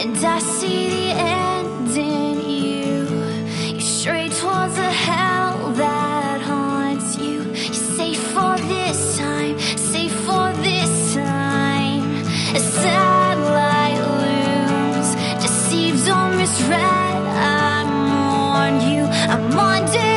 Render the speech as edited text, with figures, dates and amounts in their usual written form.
and I see the end in you. You stray towards the hell that haunts you. You're safe for this time, safe for this time. A sad light looms, deceived or misread. I warned you, I'm on